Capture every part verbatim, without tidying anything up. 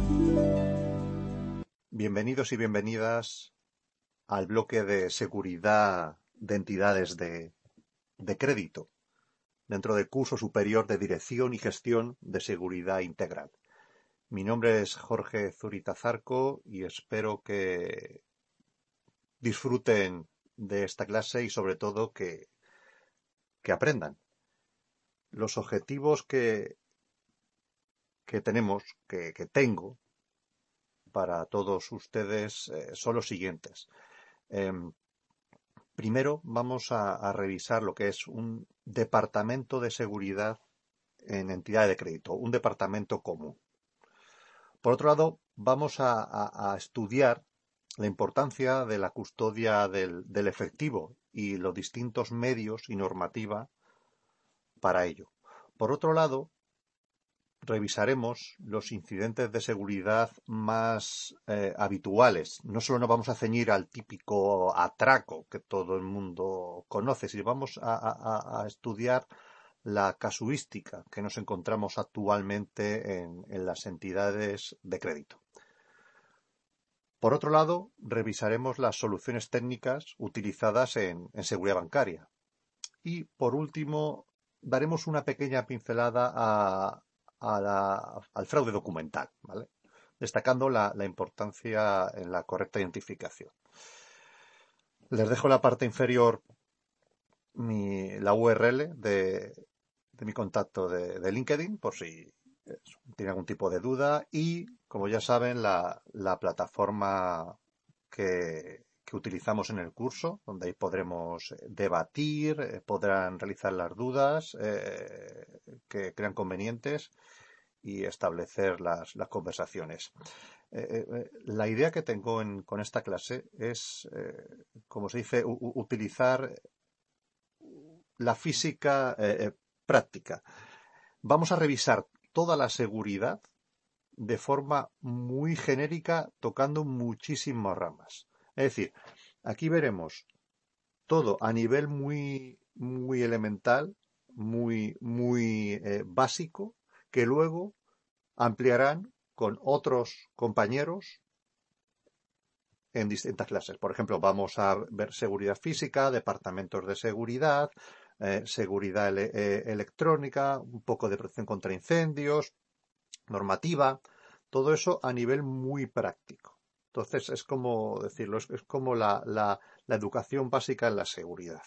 Bienvenidos y bienvenidas al bloque de seguridad de entidades de, de crédito dentro del curso superior de Dirección y Gestión de Seguridad Integral. Mi nombre es Jorge Zurita Zarco y espero que disfruten de esta clase y sobre todo que, que aprendan. Los objetivos que, que tenemos, que, que tengo para todos ustedes eh, son los siguientes. Eh, primero vamos a, a revisar lo que es un departamento de seguridad en entidad de crédito, un departamento común. Por otro lado, vamos a, a, a estudiar la importancia de la custodia del, del efectivo y los distintos medios y normativa para ello. Por otro lado, revisaremos los incidentes de seguridad más eh, habituales. No solo nos vamos a ceñir al típico atraco que todo el mundo conoce, sino vamos a, a, a estudiar la casuística que nos encontramos actualmente en, en las entidades de crédito. Por otro lado, revisaremos las soluciones técnicas utilizadas en, en seguridad bancaria. Y, por último, daremos una pequeña pincelada a, a la, al fraude documental, ¿vale? Destacando la, la importancia en la correcta identificación. Les dejo en la parte inferior mi, la U R L de, de mi contacto de, de LinkedIn, por si tienen algún tipo de duda, y, como ya saben, la, la plataforma que, que utilizamos en el curso, donde ahí podremos debatir, eh, podrán realizar las dudas eh, que crean convenientes y establecer las, las conversaciones. Eh, eh, la idea que tengo en, con esta clase es, eh, como se dice, u, utilizar la física eh, práctica. Vamos a revisar toda la seguridad de forma muy genérica, tocando muchísimas ramas. Es decir, aquí veremos todo a nivel muy, muy elemental, muy, muy eh, básico, que luego ampliarán con otros compañeros en distintas clases. Por ejemplo, vamos a ver seguridad física, departamentos de seguridad, eh, seguridad ele eh, electrónica, un poco de protección contra incendios, normativa, todo eso a nivel muy práctico. Entonces, es como decirlo, es, es como la, la, la educación básica en la seguridad.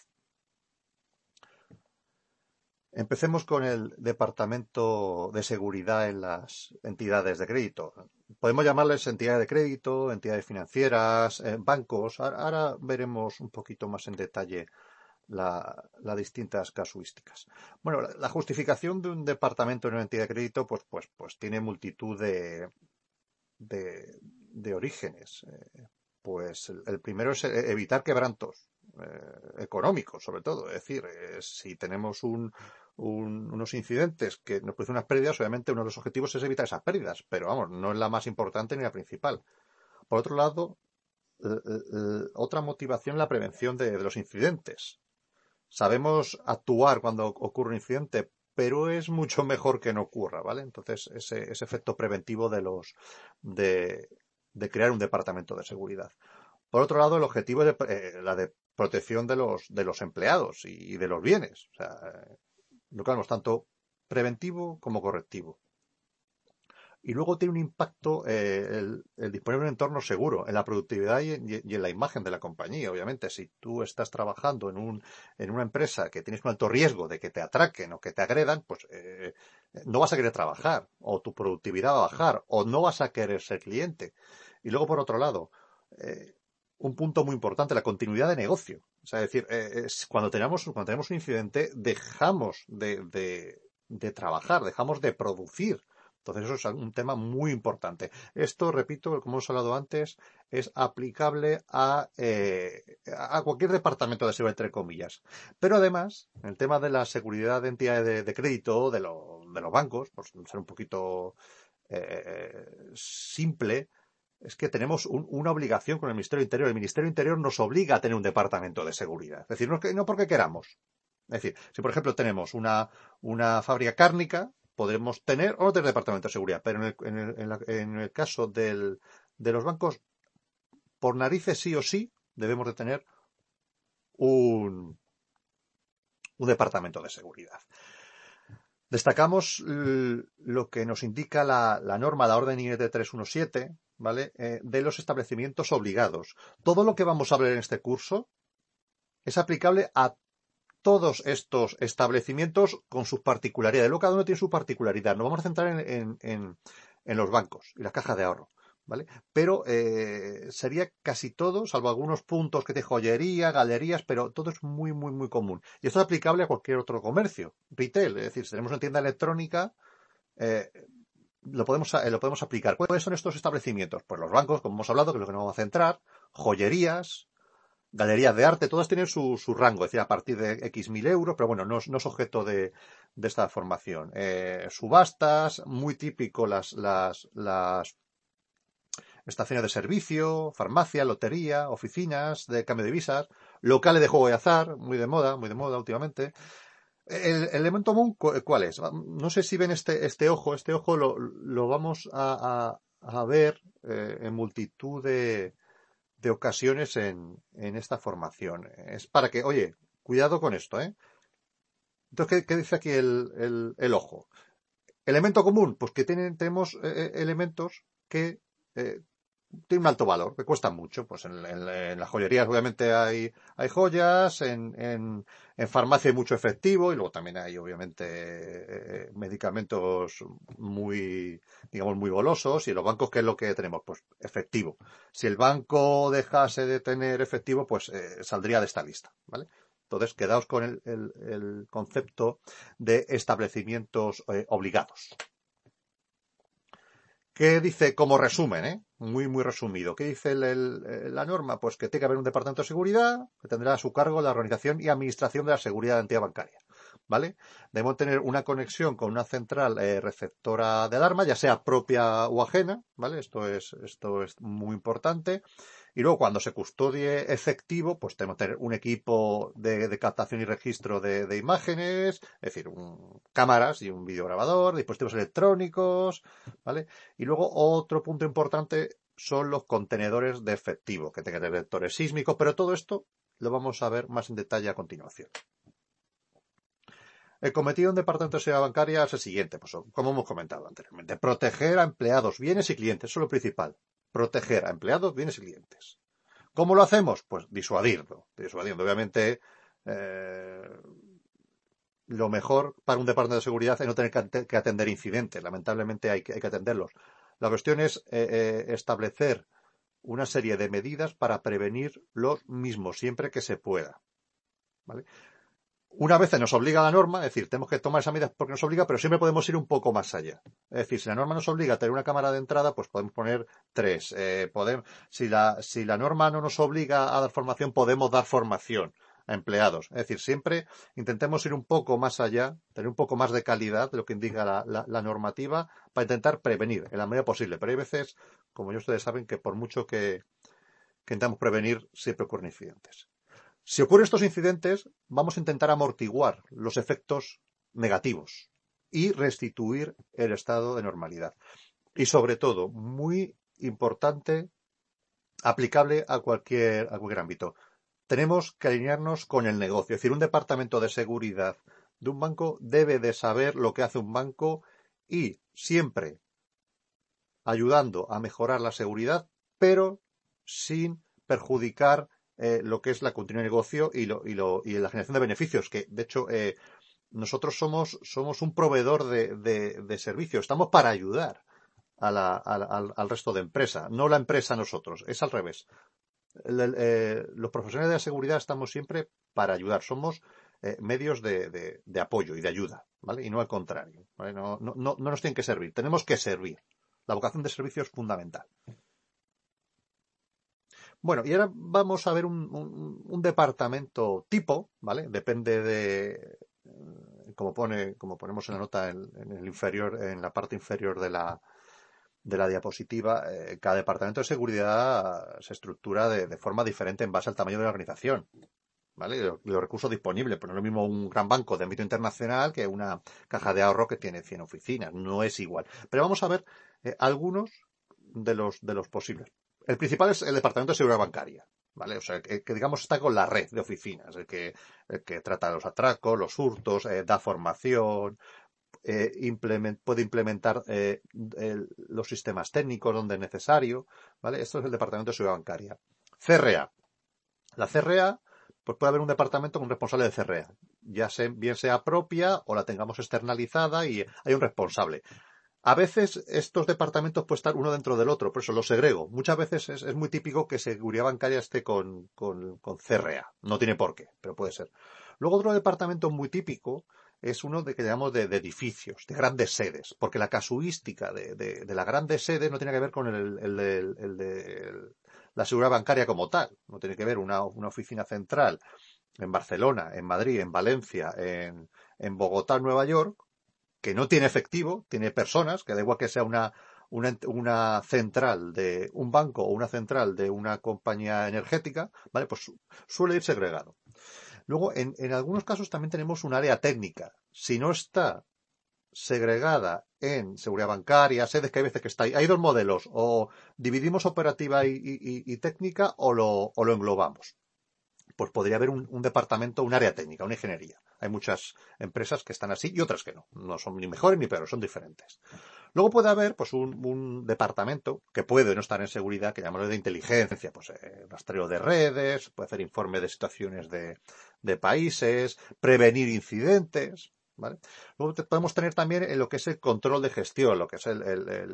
Empecemos con el departamento de seguridad en las entidades de crédito. Podemos llamarles entidades de crédito, entidades financieras, eh, bancos. Ahora, ahora veremos un poquito más en detalle las la distintas casuísticas. Bueno, la, la justificación de un departamento en una entidad de crédito pues, pues, pues tiene multitud de, de, de orígenes. Eh, pues el, el primero es evitar quebrantos eh, económicos, sobre todo. Es decir, eh, si tenemos un, un, unos incidentes que nos producen unas pérdidas, obviamente uno de los objetivos es evitar esas pérdidas, pero vamos, no es la más importante ni la principal. Por otro lado, eh, eh, otra motivación es la prevención de, de los incidentes. Sabemos actuar cuando ocurre un incidente, pero es mucho mejor que no ocurra, ¿vale? Entonces, ese, ese efecto preventivo de los de, de crear un departamento de seguridad. Por otro lado, el objetivo es de, eh, la de protección de los, de los empleados y, y de los bienes. O sea, eh, lo que hablamos tanto preventivo como correctivo. Y luego tiene un impacto eh, el, el disponer de un entorno seguro en la productividad y, y, y en la imagen de la compañía. Obviamente, si tú estás trabajando en, un, en una empresa que tienes un alto riesgo de que te atraquen o que te agredan, pues eh, no vas a querer trabajar, o tu productividad va a bajar, o no vas a querer ser cliente. Y luego, por otro lado, eh, un punto muy importante, la continuidad de negocio. O sea, es decir, eh, es, cuando, tenemos, cuando tenemos un incidente, dejamos de, de, de trabajar, dejamos de producir. Entonces eso es un tema muy importante. Esto, repito, como hemos hablado antes, es aplicable a, eh, a cualquier departamento de seguridad, entre comillas. Pero además, el tema de la seguridad de entidades de, de crédito, de, lo, de los bancos, por ser un poquito eh, simple, es que tenemos un, una obligación con el Ministerio del Interior. El Ministerio del Interior nos obliga a tener un departamento de seguridad. Es decir, no, no porque queramos. Es decir, si por ejemplo tenemos una, una fábrica cárnica, podremos tener o no tener departamento de seguridad, pero en el, en el, en la, en el caso del, de los bancos, por narices sí o sí, debemos de tener un, un departamento de seguridad. Destacamos lo que nos indica la, la norma, la orden I E T trescientos diecisiete, ¿vale? Eh, de los establecimientos obligados. Todo lo que vamos a ver en este curso es aplicable a todos estos establecimientos con sus particularidades. Luego cada uno tiene su particularidad. Nos vamos a centrar en, en, en, en los bancos y las cajas de ahorro, ¿vale? Pero eh, sería casi todo, salvo algunos puntos que de joyería, galerías, pero todo es muy, muy, muy común. Y esto es aplicable a cualquier otro comercio, retail. Es decir, si tenemos una tienda electrónica, eh, lo podemos, eh, lo podemos aplicar. ¿Cuáles son estos establecimientos? Pues los bancos, como hemos hablado, que es lo que nos vamos a centrar, joyerías, galerías de arte, todas tienen su, su rango, es decir, a partir de X mil euros, pero bueno, no, no es objeto de, de esta formación. Eh, subastas, muy típico las, las, las estaciones de servicio, farmacia, lotería, oficinas de cambio de divisas, locales de juego y azar, muy de moda, muy de moda últimamente. El, el elemento común, ¿cuál es? No sé si ven este, este ojo, este ojo lo, lo vamos a, a, a ver eh, en multitud de, de ocasiones en, en esta formación. Es para que, oye, cuidado con esto, ¿eh? Entonces, ¿qué, qué dice aquí el, el, el ojo? Elemento común, pues que tienen, tenemos eh, elementos que eh, tienen un alto valor, que cuestan mucho. Pues en, en, en las joyerías obviamente hay, hay joyas, en, en, en farmacia hay mucho efectivo y luego también hay obviamente eh, medicamentos muy, digamos, muy golosos. Y en los bancos, ¿qué es lo que tenemos? Pues efectivo. Si el banco dejase de tener efectivo, pues eh, saldría de esta lista, ¿vale? Entonces, quedaos con el, el, el concepto de establecimientos eh, obligados. ¿Qué dice como resumen, eh? Muy, muy resumido? ¿Qué dice el, el, la norma? Pues que tiene que haber un departamento de seguridad que tendrá a su cargo la organización y administración de la seguridad de entidad bancaria, ¿vale? Debemos tener una conexión con una central eh, receptora de alarma, ya sea propia o ajena, ¿vale? Esto es, esto es muy importante. Y luego, cuando se custodie efectivo, pues tenemos que tener un equipo de, de captación y registro de, de imágenes, es decir, un, cámaras y un videograbador, dispositivos electrónicos, ¿vale? Y luego otro punto importante son los contenedores de efectivo, que tengan detectores sísmicos, pero todo esto lo vamos a ver más en detalle a continuación. El cometido de un departamento de seguridad bancaria es el siguiente, pues como hemos comentado anteriormente, proteger a empleados, bienes y clientes, eso es lo principal. Proteger a empleados, bienes y clientes. ¿Cómo lo hacemos? Pues disuadirlo, disuadiendo. Obviamente, eh, lo mejor para un departamento de seguridad es no tener que atender incidentes. Lamentablemente hay que, hay que atenderlos. La cuestión es eh, eh, establecer una serie de medidas para prevenir los mismos, siempre que se pueda, ¿vale? Una vez nos obliga la norma, es decir, tenemos que tomar esa medida porque nos obliga, pero siempre podemos ir un poco más allá. Es decir, si la norma nos obliga a tener una cámara de entrada, pues podemos poner tres. Eh, podemos, si, la, si la norma no nos obliga a dar formación, podemos dar formación a empleados. Es decir, siempre intentemos ir un poco más allá, tener un poco más de calidad de lo que indica la, la, la normativa para intentar prevenir en la medida posible. Pero hay veces, como ya ustedes saben, que por mucho que, que intentamos prevenir, siempre ocurren incidentes. Si ocurren estos incidentes, vamos a intentar amortiguar los efectos negativos y restituir el estado de normalidad. Y sobre todo, muy importante, aplicable a cualquier, a cualquier ámbito. Tenemos que alinearnos con el negocio. Es decir, un departamento de seguridad de un banco debe de saber lo que hace un banco y siempre ayudando a mejorar la seguridad, pero sin perjudicar Eh, lo que es la continuidad de negocio y, lo, y, lo, y la generación de beneficios, que de hecho eh, nosotros somos, somos un proveedor de, de, de servicios, estamos para ayudar a la, a, al, al resto de empresa, no la empresa a nosotros, es al revés. El, el, eh, los profesionales de la seguridad estamos siempre para ayudar, somos eh, medios de, de, de apoyo y de ayuda, ¿vale? Y no al contrario, ¿vale? No, no, no, no nos tienen que servir, tenemos que servir. La vocación de servicio es fundamental. Bueno, y ahora vamos a ver un, un, un departamento tipo, ¿vale? Depende de, como pone, como ponemos en la nota en, en el inferior, en la parte inferior de la, de la diapositiva, eh, cada departamento de seguridad se estructura de, de forma diferente en base al tamaño de la organización, ¿vale? Los, los recursos disponibles, pero no es lo mismo un gran banco de ámbito internacional que una caja de ahorro que tiene cien oficinas, no es igual. Pero vamos a ver eh, algunos de los, de los posibles. El principal es el Departamento de Seguridad Bancaria, ¿vale? O sea, que, que digamos está con la red de oficinas, el que, el que trata los atracos, los hurtos, eh, da formación, eh, implement, puede implementar eh, el, los sistemas técnicos donde es necesario, ¿vale? Esto es el Departamento de Seguridad Bancaria. C R A. La C R A, pues puede haber un departamento con un responsable de C R A, ya sea, bien sea propia o la tengamos externalizada y hay un responsable. A veces estos departamentos pueden estar uno dentro del otro, por eso los segrego. Muchas veces es, es muy típico que seguridad bancaria esté con, con, con C R A. No tiene por qué, pero puede ser. Luego otro departamento muy típico es uno de que llamamos de, de edificios, de grandes sedes, porque la casuística de, de, de las grandes sedes no tiene que ver con el, el, el, el de el, la seguridad bancaria como tal. No tiene que ver una, una oficina central en Barcelona, en Madrid, en Valencia, en, en Bogotá, en Nueva York, que no tiene efectivo, tiene personas, que da igual que sea una, una, una central de un banco o una central de una compañía energética, ¿vale? Pues suele ir segregado. Luego, en, en algunos casos también tenemos un área técnica. Si no está segregada en seguridad bancaria, sedes que hay veces que está ahí, hay dos modelos, o dividimos operativa y, y, y técnica o lo, o lo englobamos. Pues podría haber un, un departamento, un área técnica, una ingeniería. Hay muchas empresas que están así y otras que no. No son ni mejores ni peores, son diferentes. Luego puede haber pues un, un departamento que puede no estar en seguridad, que llamamos de inteligencia, pues eh, rastreo de redes, puede hacer informe de situaciones de, de países, prevenir incidentes, ¿vale? Luego te, podemos tener también en lo que es el control de gestión, lo que es el, el, el,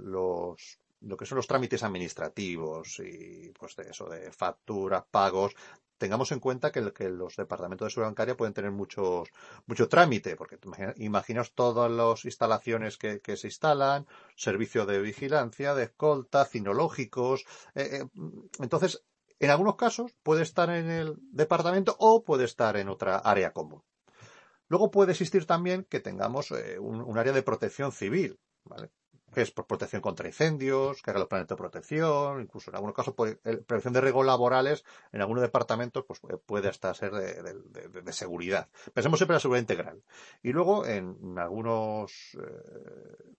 los lo que son los trámites administrativos y pues de eso, de facturas, pagos. Tengamos en cuenta que, el, que los departamentos de seguridad bancaria pueden tener muchos, mucho trámite, porque imaginaos todas las instalaciones que, que se instalan, servicio de vigilancia, de escolta, cinológicos. Eh, eh, entonces, en algunos casos puede estar en el departamento o puede estar en otra área común. Luego puede existir también que tengamos eh, un, un área de protección civil, ¿vale? Que es por protección contra incendios, que haga los planes de protección, incluso en algunos casos puede, el, prevención de riesgos laborales, en algunos departamentos pues puede hasta ser de, de, de, de seguridad. Pensemos siempre en la seguridad integral. Y luego en, en algunos eh,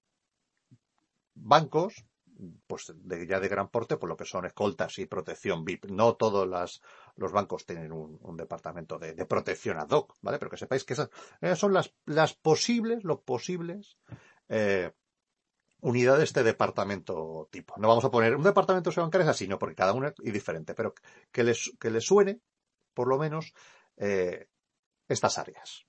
bancos, pues de, ya de gran porte, pues lo que son escoltas y protección V I P. No todos las, los bancos tienen un, un departamento de, de protección ad hoc, ¿vale? Pero que sepáis que esas, esas son las, las posibles, los posibles eh, unidades de este departamento tipo. No vamos a poner un departamento de bancario así, no, porque cada uno es diferente, pero que les, que les suene, por lo menos, eh, estas áreas.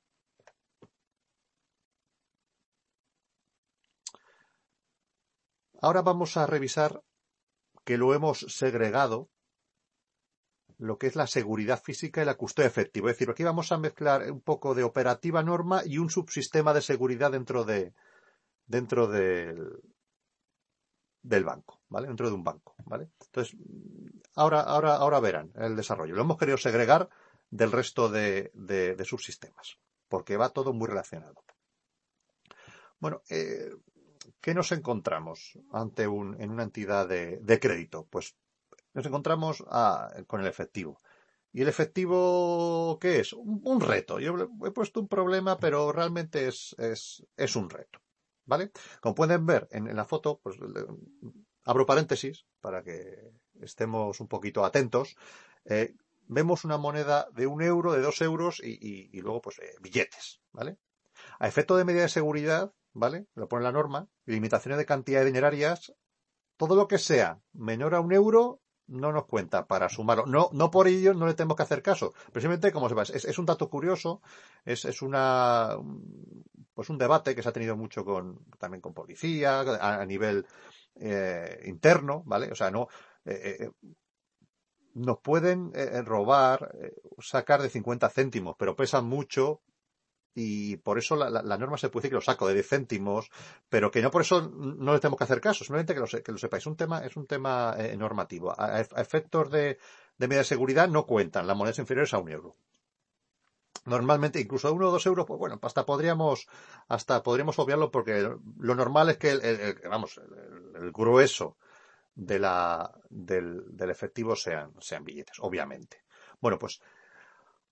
Ahora vamos a revisar que lo hemos segregado, lo que es la seguridad física y la custodia efectiva. Es decir, aquí vamos a mezclar un poco de operativa norma y un subsistema de seguridad dentro de dentro del, del banco, ¿vale? Dentro de un banco, ¿vale? Entonces, ahora, ahora, ahora verán el desarrollo. Lo hemos querido segregar del resto de, de, de subsistemas, porque va todo muy relacionado. Bueno, eh, ¿qué nos encontramos ante un, en una entidad de, de crédito? Pues nos encontramos a, con el efectivo. ¿Y el efectivo qué es? Un, un reto. Yo he puesto un problema, pero realmente es, es, es un reto. ¿Vale? Como pueden ver en, en la foto, pues abro paréntesis para que estemos un poquito atentos. Eh, vemos una moneda de un euro, de dos euros y, y, y luego pues eh, billetes, ¿vale? A efecto de medida de seguridad, ¿vale? Lo pone la norma, limitaciones de cantidad de dinerarias, todo lo que sea menor a un euro no nos cuenta para sumarlo. No, no por ello no le tenemos que hacer caso. Precisamente, como sepas, es, es un dato curioso, es, es una, pues un debate que se ha tenido mucho con, también con policía, a, a nivel eh, interno, ¿vale? O sea, no, eh, eh, nos pueden eh, robar, eh, sacar de cincuenta céntimos, pero pesan mucho, y por eso la, la, la norma se puede decir que lo saco de diez céntimos, pero que no por eso no le tenemos que hacer caso, simplemente que lo, que lo sepáis. Es un tema, es un tema eh, normativo. A, a efectos de, de medida de seguridad no cuentan las monedas inferiores a un euro. Normalmente, incluso a uno o dos euros, pues bueno, hasta podríamos, hasta podríamos obviarlo porque lo normal es que el, el, el vamos, el, el grueso de la, del, del efectivo sean, sean billetes, obviamente. Bueno, pues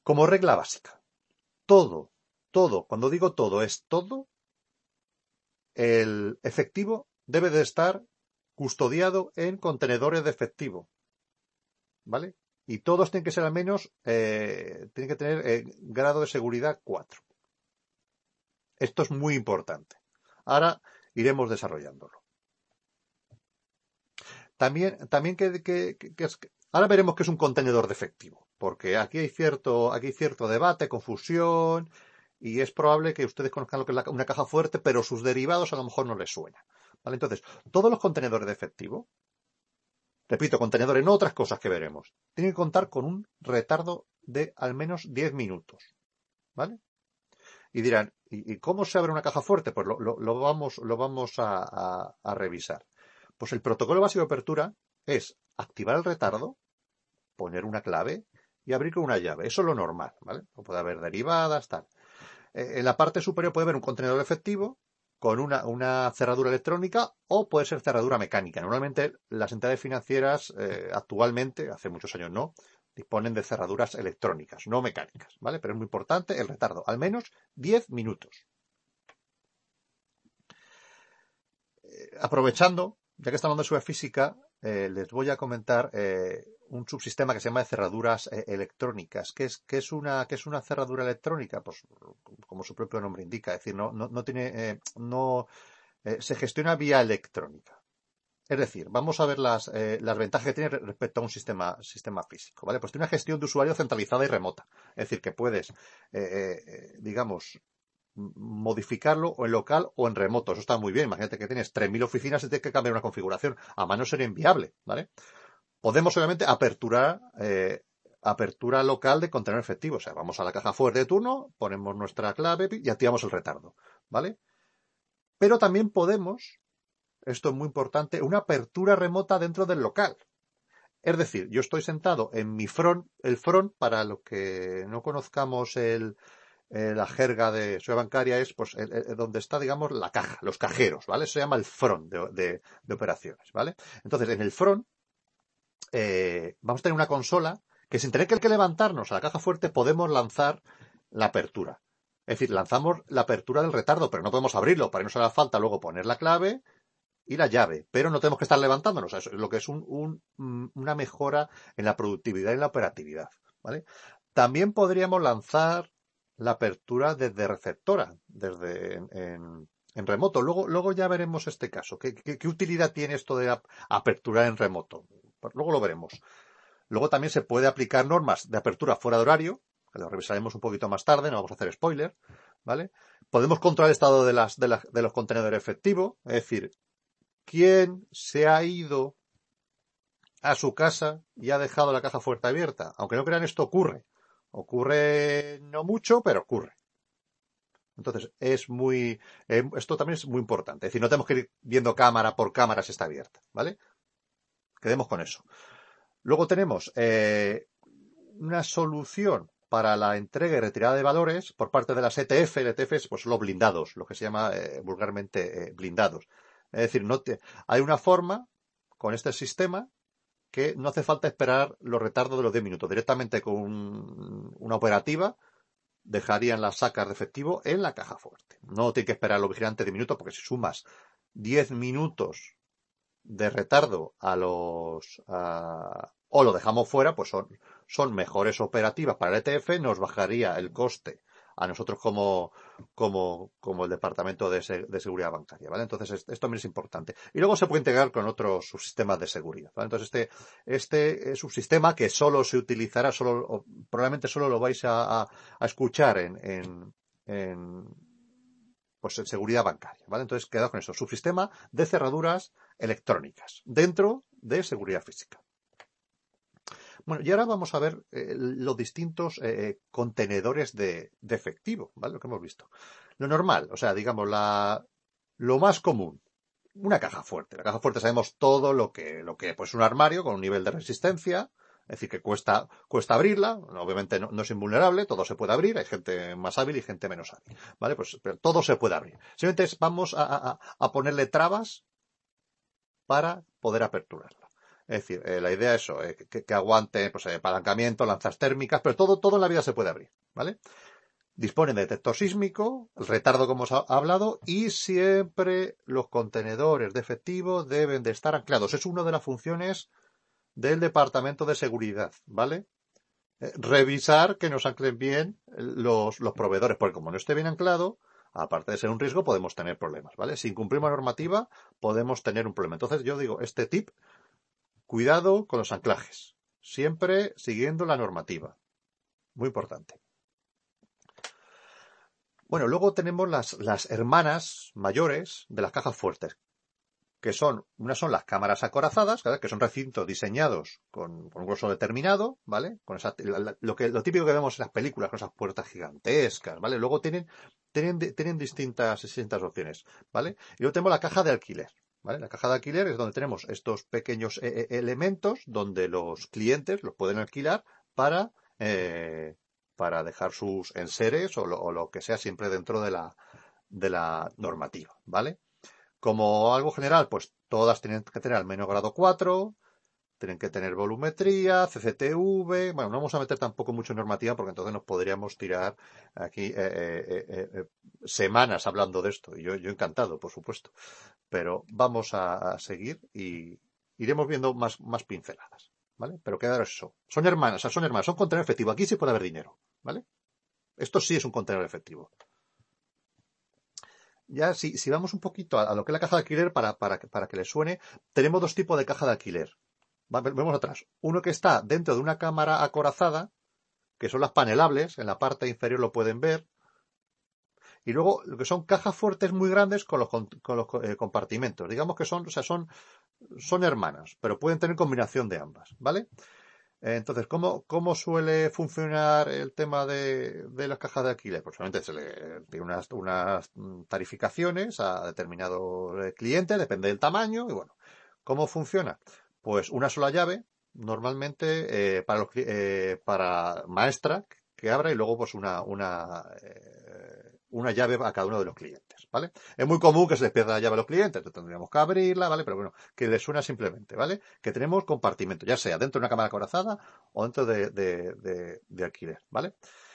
Como regla básica, todo, todo, cuando digo todo es todo, el efectivo debe de estar custodiado en contenedores de efectivo, ¿vale? Y todos tienen que ser al menos, eh, tienen que tener eh, grado de seguridad cuatro. Esto es muy importante. Ahora iremos desarrollándolo. También, también que, que, que es, ahora veremos qué es un contenedor de efectivo, porque aquí hay cierto, aquí hay cierto debate, confusión, y es probable que ustedes conozcan lo que es una caja fuerte, pero sus derivados a lo mejor no les suena. ¿Vale? Entonces, todos los contenedores de efectivo, repito, contenedores, no otras cosas que veremos, tienen que contar con un retardo de al menos diez minutos. ¿Vale? Y dirán, ¿y, y cómo se abre una caja fuerte? Pues lo, lo, lo vamos, lo vamos a, a, a revisar. Pues el protocolo básico de apertura es activar el retardo, poner una clave y abrir con una llave. Eso es lo normal, ¿vale? O puede haber derivadas, tal. Eh, en la parte superior puede haber un contenedor efectivo con una, una cerradura electrónica o puede ser cerradura mecánica. Normalmente las entidades financieras eh, actualmente, hace muchos años no, disponen de cerraduras electrónicas, no mecánicas, ¿vale? Pero es muy importante el retardo, al menos diez minutos. Eh, aprovechando, ya que estamos hablando de seguridad física, eh, les voy a comentar eh, un subsistema que se llama de cerraduras eh, electrónicas. ¿Qué es, qué es una, qué es una cerradura electrónica? Pues como su propio nombre indica, es decir, no, no, no tiene, eh, no eh, se gestiona vía electrónica. Es decir, vamos a ver las, eh, las ventajas que tiene respecto a un sistema, sistema físico, ¿vale? Pues tiene una gestión de usuario centralizada y remota. Es decir, que puedes, eh, eh, digamos, modificarlo o en local o en remoto. Eso está muy bien. Imagínate que tienes tres mil oficinas y tienes que cambiar una configuración. A mano sería inviable, ¿vale? Podemos obviamente aperturar, eh, apertura local de contenedor efectivo. O sea, vamos a la caja fuerte de turno, ponemos nuestra clave y activamos el retardo, ¿vale? Pero también podemos, esto es muy importante, una apertura remota dentro del local. Es decir, yo estoy sentado en mi front, el front, para los que no conozcamos el, eh, la jerga de seguridad bancaria, es pues el, el, donde está, digamos, la caja, los cajeros, ¿vale? Eso se llama el front de, de, de operaciones, ¿vale? Entonces, en el front eh, vamos a tener una consola que sin tener que, que levantarnos a la caja fuerte podemos lanzar la apertura. Es decir, lanzamos la apertura del retardo, pero no podemos abrirlo, para que no se haga falta luego poner la clave y la llave, pero no tenemos que estar levantándonos. Eso es lo que es un, un, una mejora en la productividad y en la operatividad, ¿vale? También podríamos lanzar la apertura desde receptora, desde en, en, en remoto. Luego, luego ya veremos este caso. ¿Qué, qué, qué utilidad tiene esto de apertura en remoto? Pues luego lo veremos. Luego también se puede aplicar normas de apertura fuera de horario, que lo revisaremos un poquito más tarde, no vamos a hacer spoiler, ¿vale? Podemos controlar el estado de, las, de, la, de los contenedores efectivos, es decir, quién se ha ido a su casa y ha dejado la caja fuerte abierta. Aunque no crean, esto ocurre. Ocurre no mucho, pero ocurre. Entonces, es muy, eh, esto también es muy importante. Es decir, no tenemos que ir viendo cámara por cámara si está abierta, ¿vale? Quedemos con eso. Luego tenemos eh, una solución para la entrega y retirada de valores por parte de las E T F. E T F pues los blindados, lo que se llama eh, vulgarmente eh, blindados. Es decir, no te, hay una forma con este sistema que no hace falta esperar los retardos de los diez minutos. Directamente con un, una operativa dejarían las sacas de efectivo en la caja fuerte. No tiene que esperar los vigilantes diez minutos, porque si sumas diez minutos de retardo a los a, o lo dejamos fuera, pues son, son mejores operativas para el E T F, nos bajaría el coste a nosotros como, como, como el departamento de, se, de seguridad bancaria, ¿vale? Entonces esto también es importante. Y luego se puede integrar con otros subsistemas de seguridad, ¿vale? Entonces este, este subsistema que solo se utilizará, solo, o probablemente solo lo vais a, a, a escuchar en, en, en pues en seguridad bancaria, ¿vale? Entonces quedad con eso. Subsistema de cerraduras electrónicas dentro de seguridad física. Bueno, y ahora vamos a ver eh, los distintos eh, contenedores de, de efectivo, ¿vale? Lo que hemos visto. Lo normal, o sea, digamos, la, lo más común, una caja fuerte. La caja fuerte sabemos todo lo que, lo que, pues un armario con un nivel de resistencia, es decir, que cuesta, cuesta abrirla, obviamente no, no es invulnerable, todo se puede abrir, hay gente más hábil y gente menos hábil, ¿vale? Pues pero todo se puede abrir. Simplemente es, vamos a, a, a ponerle trabas para poder aperturarla. Es decir, eh, la idea es eso, eh, que, que aguante, pues, eh, apalancamiento, lanzas térmicas, pero todo, todo en la vida se puede abrir, ¿vale? Dispone de detector sísmico, el retardo como os ha hablado, y siempre los contenedores de efectivo deben de estar anclados. Es una de las funciones del Departamento de Seguridad, ¿vale? Eh, revisar que nos anclen bien los, los proveedores, porque como no esté bien anclado, aparte de ser un riesgo, podemos tener problemas, ¿vale? Si incumplimos la normativa, podemos tener un problema. Entonces, yo digo, este tip, cuidado con los anclajes. Siempre siguiendo la normativa. Muy importante. Bueno, luego tenemos las, las hermanas mayores de las cajas fuertes, que son, unas son las cámaras acorazadas, ¿vale? Que son recintos diseñados con, con un grosor determinado, ¿vale? Con esa, lo que, lo típico que vemos en las películas, con esas puertas gigantescas, ¿vale? Luego tienen, tienen, tienen distintas, distintas opciones, ¿vale? Y luego tenemos la caja de alquiler, ¿vale? La caja de alquiler es donde tenemos estos pequeños eh, elementos donde los clientes los pueden alquilar para, eh, para dejar sus enseres o lo, o lo que sea siempre dentro de la, de la normativa, ¿vale? Como algo general, pues todas tienen que tener al menos grado cuatro, tienen que tener volumetría, C C T V. Bueno, no vamos a meter tampoco mucho en normativa porque entonces nos podríamos tirar aquí eh, eh, eh, eh, semanas hablando de esto. Y yo, yo encantado, por supuesto. Pero vamos a, a seguir y iremos viendo más, más pinceladas, ¿vale? Pero quedaros eso. Son hermanas, o sea, son hermanas, son contenedor efectivo. Aquí sí puede haber dinero, ¿vale? Esto sí es un contenedor efectivo. Ya, si, si vamos un poquito a, a lo que es la caja de alquiler, para, para, para que le suene, tenemos dos tipos de caja de alquiler. Va, vemos atrás. Uno que está dentro de una cámara acorazada, que son las panelables, en la parte inferior lo pueden ver. Y luego lo que son cajas fuertes muy grandes con los, con los eh, compartimentos. Digamos que son, o sea, son, son hermanas, pero pueden tener combinación de ambas, ¿vale? Entonces, ¿cómo, cómo suele funcionar el tema de, de las cajas de alquiler? Pues solamente se le tiene unas, unas tarificaciones a determinados clientes, depende del tamaño, y bueno, ¿cómo funciona? Pues una sola llave, normalmente, eh, para, los, eh, para maestra, que abra, y luego pues una, una, eh, una llave a cada uno de los clientes, ¿vale? Es muy común que se les pierda la llave a los clientes, entonces tendríamos que abrirla, ¿vale? Pero bueno, que les suena simplemente, ¿vale? Que tenemos compartimento, ya sea dentro de una cámara acorazada o dentro de, de, de, de alquiler, ¿vale?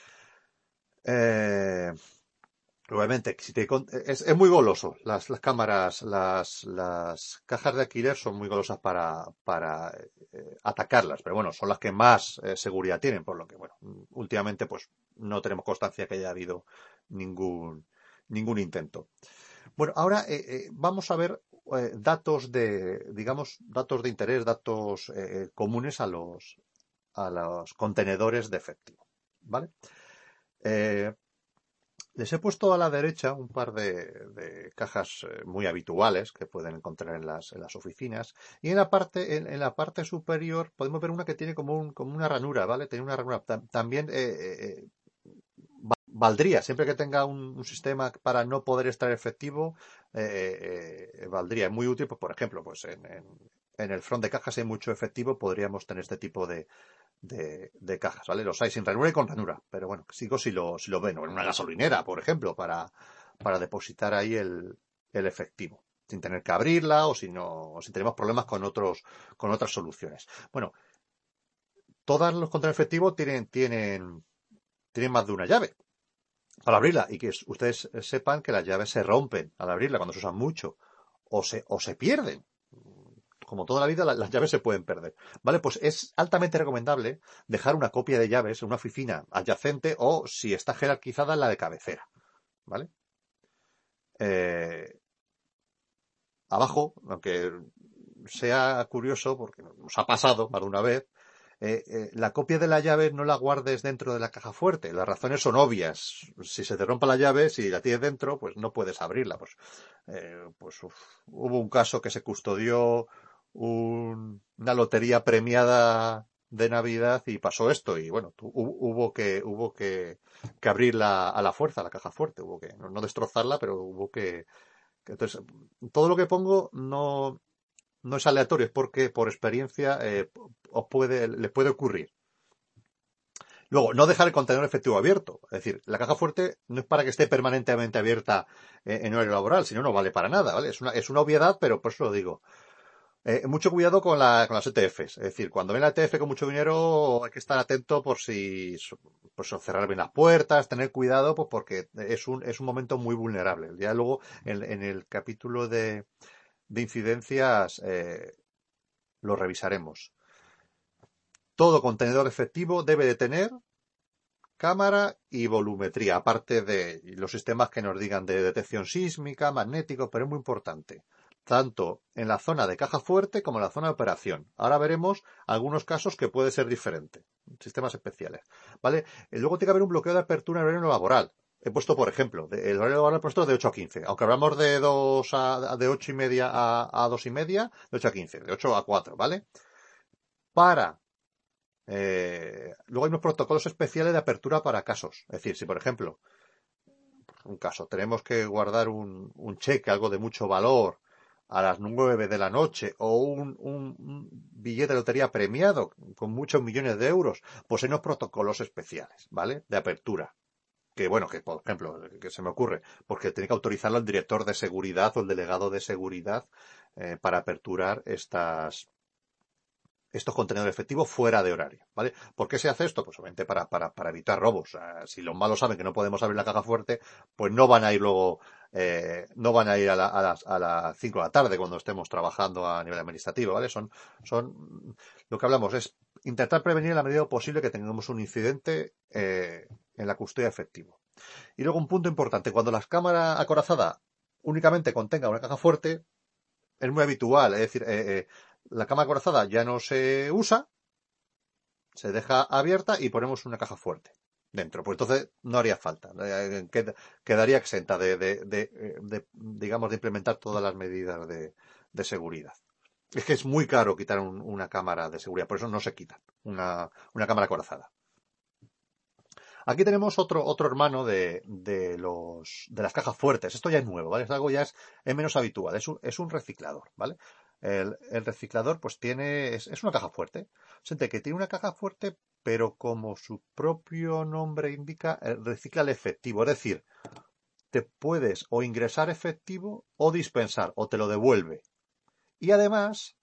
Eh, Obviamente, si te, es, es muy goloso. Las, las cámaras, las, las cajas de alquiler son muy golosas para, para eh, atacarlas, pero bueno, son las que más eh, seguridad tienen, por lo que, bueno, últimamente pues no tenemos constancia que haya habido ningún, ningún intento. Bueno, ahora eh, eh, vamos a ver eh, datos de, digamos, datos de interés, datos eh, comunes a los, a los contenedores de efectivo, ¿vale? Eh, Les he puesto a la derecha un par de, de cajas muy habituales que pueden encontrar en las, en las oficinas. Y en la parte, en, en la parte superior podemos ver una que tiene como, un, como una ranura, ¿vale? Tiene una ranura. También eh, eh, valdría, siempre que tenga un, un sistema para no poder extraer efectivo, eh, eh, valdría. Es muy útil, pues, por ejemplo, pues en, en, en el front de cajas hay mucho efectivo, podríamos tener este tipo de, de, de cajas, ¿vale? Los hay sin ranura y con ranura, pero bueno, sigo si lo, si lo ven, o en una gasolinera, por ejemplo, para, para depositar ahí el, el efectivo, sin tener que abrirla o si no, o si tenemos problemas con otros, con otras soluciones. Bueno, todos los contenedores efectivos tienen, tienen, tienen más de una llave para abrirla y que ustedes sepan que las llaves se rompen al abrirla cuando se usan mucho o se, o se pierden. Como toda la vida, las llaves se pueden perder. ¿Vale? Pues es altamente recomendable dejar una copia de llaves en una oficina adyacente o, si está jerarquizada, en la de cabecera. ¿Vale? Eh, abajo, aunque sea curioso, porque nos ha pasado más de una vez, eh, eh, la copia de la llave no la guardes dentro de la caja fuerte. Las razones son obvias. Si se te rompa la llave, si la tienes dentro, pues no puedes abrirla. Pues, eh, pues uf, hubo un caso que se custodió un, una lotería premiada de Navidad y pasó esto y bueno, tu, hubo que hubo que, que abrirla a la fuerza, a la caja fuerte, hubo que no, no destrozarla, pero hubo que, que entonces todo lo que pongo no no es aleatorio, es porque por experiencia eh, os puede, les puede ocurrir. Luego, no dejar el contenedor efectivo abierto. Es decir, la caja fuerte no es para que esté permanentemente abierta eh, en horario laboral, si no, no vale para nada, ¿vale? Es una, es una obviedad, pero por eso lo digo. Eh, mucho cuidado con, la, con las E T Fs. Es decir, cuando ven la E T F con mucho dinero hay que estar atento por si, pues cerrar bien las puertas, tener cuidado, pues porque es un, es un momento muy vulnerable. Ya luego en, en el capítulo de, de incidencias eh, lo revisaremos. Todo contenedor efectivo debe de tener cámara y volumetría, aparte de los sistemas que nos digan de detección sísmica, magnético, pero es muy importante, tanto en la zona de caja fuerte como en la zona de operación. Ahora veremos algunos casos que puede ser diferente, sistemas especiales, ¿vale? Y luego tiene que haber un bloqueo de apertura en horario laboral. He puesto, por ejemplo, el horario laboral puesto es de ocho a quince, aunque hablamos de dos a, de ocho y media a, a dos y media, de ocho a quince, de ocho a cuatro, ¿vale? Para Eh, luego hay unos protocolos especiales de apertura para casos. Es decir, si por ejemplo, un caso, tenemos que guardar un, un cheque, algo de mucho valor, a las nueve de la noche, o un, un, un billete de lotería premiado con muchos millones de euros, pues hay unos protocolos especiales, ¿vale? De apertura. Que bueno, que por ejemplo, que se me ocurre, porque tiene que autorizarlo el director de seguridad o el delegado de seguridad eh, para aperturar estas, estos contenedores efectivos fuera de horario, ¿vale? ¿Por qué se hace esto? Pues obviamente para, para, para evitar robos. O sea, si los malos saben que no podemos abrir la caja fuerte, pues no van a ir luego, eh, no van a ir a, la, a las a las cinco de la tarde cuando estemos trabajando a nivel administrativo, ¿vale? Son, son, lo que hablamos es intentar prevenir en la medida posible que tengamos un incidente eh, en la custodia efectiva. Y luego un punto importante, cuando la cámara acorazada únicamente contenga una caja fuerte, es muy habitual, es decir, eh, eh, la cámara acorazada ya no se usa, se deja abierta y ponemos una caja fuerte dentro. Pues entonces no haría falta, eh, quedaría exenta de, de, de, de, digamos, de implementar todas las medidas de, de seguridad. Es que es muy caro quitar un, una cámara de seguridad, por eso no se quita una, una cámara acorazada. Aquí tenemos otro, otro hermano de, de los, de las cajas fuertes. Esto ya es nuevo, ¿vale? Es algo ya es, es menos habitual. Es un, es un reciclador, ¿vale? El, el reciclador, pues tiene, es, es una caja fuerte. Siente que tiene una caja fuerte, pero como su propio nombre indica, recicla el efectivo. Es decir, te puedes o ingresar efectivo o dispensar, o te lo devuelve. Y además,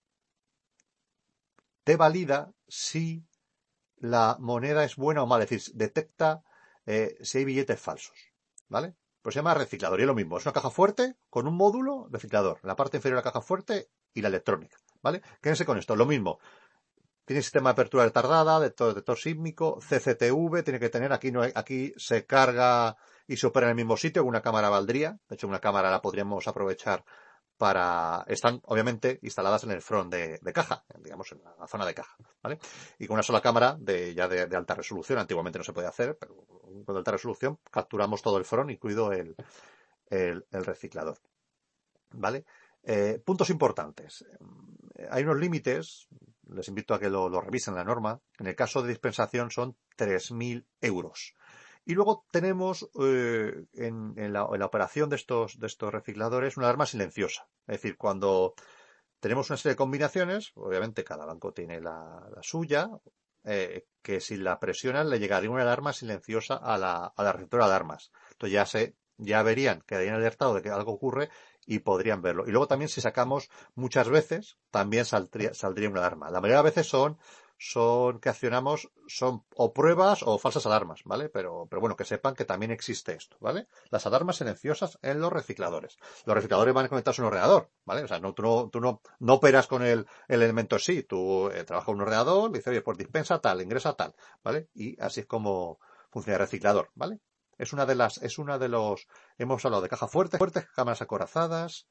te valida si la moneda es buena o mala, es decir, detecta eh, si hay billetes falsos, ¿vale? Pues se llama reciclador y es lo mismo, es una caja fuerte con un módulo reciclador, en la parte inferior de la caja fuerte y la electrónica, ¿vale? Quédense con esto, lo mismo, tiene sistema de apertura retardada, detector, detector sísmico, C C T V, tiene que tener, aquí no hay, aquí se carga y se opera en el mismo sitio que una cámara valdría, de hecho una cámara la podríamos aprovechar para, están obviamente instaladas en el front de, de caja, digamos en la zona de caja, ¿vale? Y con una sola cámara de, ya de, de alta resolución, antiguamente no se podía hacer, pero con alta resolución capturamos todo el front, incluido el, el, el reciclador, ¿vale? Eh, puntos importantes. Hay unos límites, les invito a que lo, lo revisen la norma. En el caso de dispensación son tres mil euros. Y luego tenemos eh, en, en, la, en la operación de estos, de estos recicladores una alarma silenciosa. Es decir, cuando tenemos una serie de combinaciones, obviamente cada banco tiene la, la suya, eh, que si la presionan le llegaría una alarma silenciosa a la, a la receptora de alarmas. Entonces ya se, ya verían, quedarían alertados de que algo ocurre y podrían verlo. Y luego también si sacamos muchas veces, también saldría, saldría una alarma. La mayoría de veces son, son que accionamos, son o pruebas o falsas alarmas, ¿vale? Pero, pero bueno, que sepan que también existe esto, ¿vale? Las alarmas silenciosas en los recicladores. Los recicladores van conectados a un ordenador, ¿vale? O sea, no, tú no, tú no, no operas con el, el elemento sí, tú eh, trabajas en un ordenador, dices, oye, pues dispensa tal, ingresa tal, ¿vale? Y así es como funciona el reciclador, ¿vale? Es una de las, es una de los, hemos hablado de caja fuerte, fuertes, cámaras acorazadas,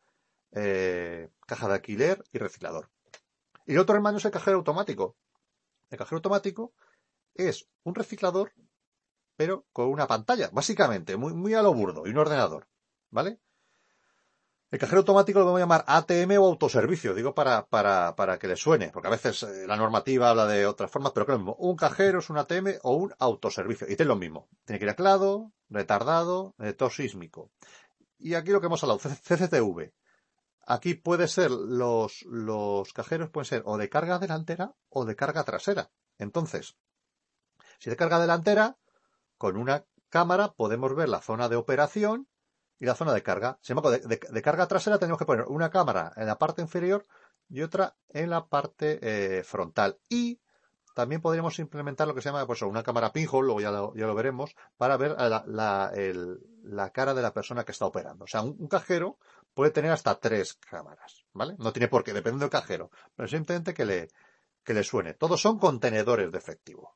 eh, caja de alquiler y reciclador. Y el otro hermano es el cajero automático. El cajero automático es un reciclador, pero con una pantalla, básicamente, muy, muy a lo burdo, y un ordenador, ¿vale? El cajero automático lo vamos a llamar A T M o autoservicio, digo para, para, para que le suene, porque a veces eh, la normativa habla de otras formas, pero que es lo mismo. Un cajero es un A T M o un autoservicio, y tiene lo mismo. Tiene que ir anclado, retardado, detector sísmico. Y aquí lo que hemos hablado, C C T V. Aquí puede ser, los, los cajeros pueden ser o de carga delantera o de carga trasera. Entonces, si de carga delantera, con una cámara podemos ver la zona de operación y la zona de carga. Sin embargo, de, de, de carga trasera tenemos que poner una cámara en la parte inferior y otra en la parte eh, frontal. Y también podríamos implementar lo que se llama pues, una cámara pinhole, luego ya lo, ya lo veremos, para ver la, la, el, la cara de la persona que está operando. O sea, un, un cajero puede tener hasta tres cámaras, ¿vale? No tiene por qué, depende del cajero, pero simplemente que le, que le suene. Todos son contenedores de efectivo.